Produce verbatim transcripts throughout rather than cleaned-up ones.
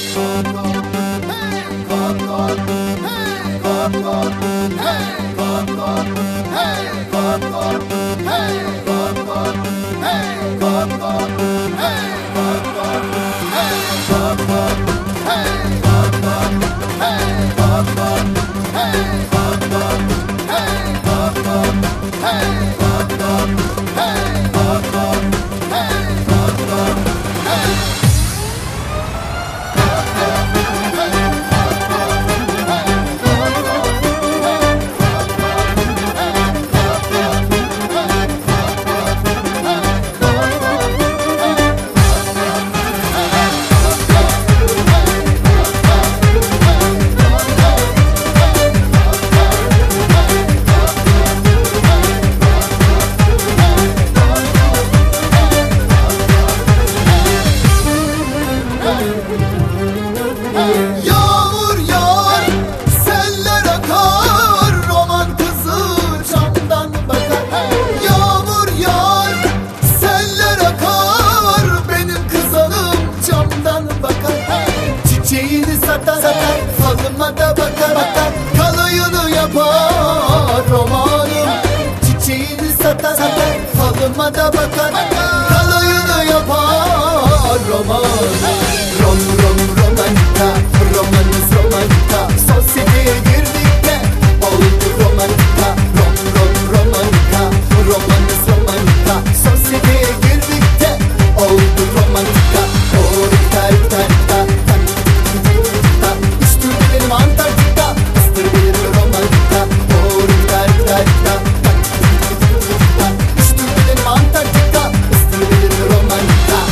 Yağmur yağar, seller akar, roman kızı camdan bakar. Yağmur yağar, seller akar, benim kızanım camdan bakar. Çiçeğini satar, satar, falıma da bakar, bakar. Kalayını yapar romanım. Çiçeğini satar, satar, falıma da bakar, bakar. Kalayını yapar romanım. Rom rom romantika, romanız romantika. Sosyeteye girdik de oldu romantika. Rom rom romantika, romanız romantika. Sosyeteye girdik de oldu romantika. O rikta rikta rikta, üstü benim Antarktika, ıstır benim romantika. O rikta rikta rikta, üstü benim Antarktika, ıstır benim romantika.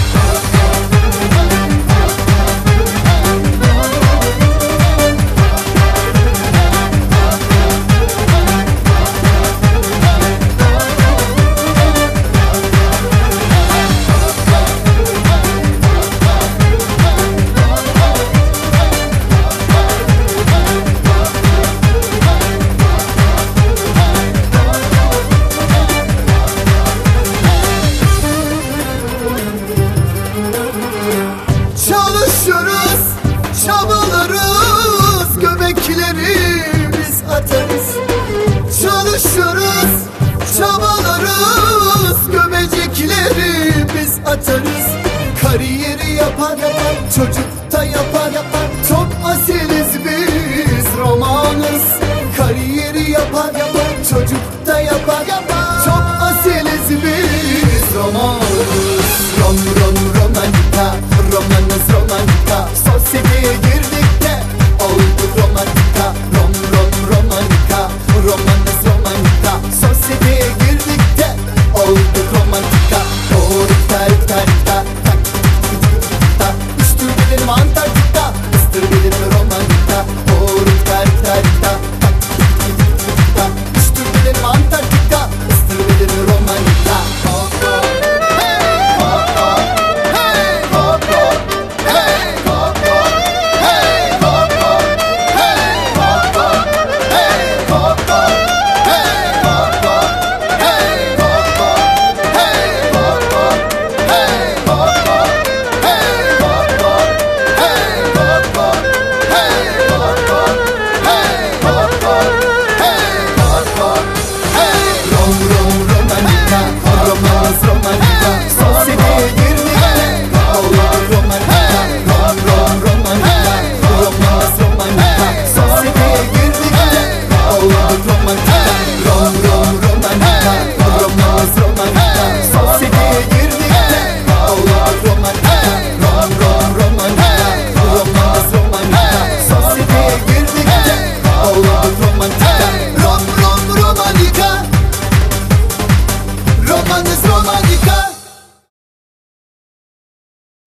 Çalışırız, çabalarız, göbekleri biz atarız. Çalışırız, çabalarız, göbecekleri biz atarız. Kariyeri yapar yapar, çocuk da yapar yapar. Çok asiliz biz, romanız. Kariyeri yapar yapar, çocuk da yapar yapar. Çok asiliz biz, romanız. Rom rom romantika, romanız romantika. Sosyeteye girdik de